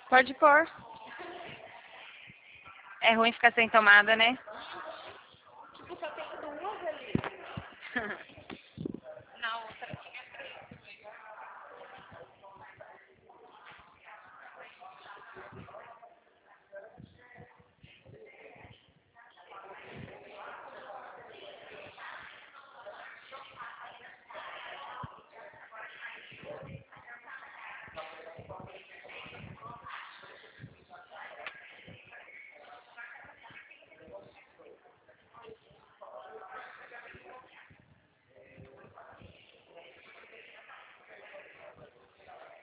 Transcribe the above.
Pode pôr. É ruim ficar sem tomada, né? Tipo, só tem duas ali.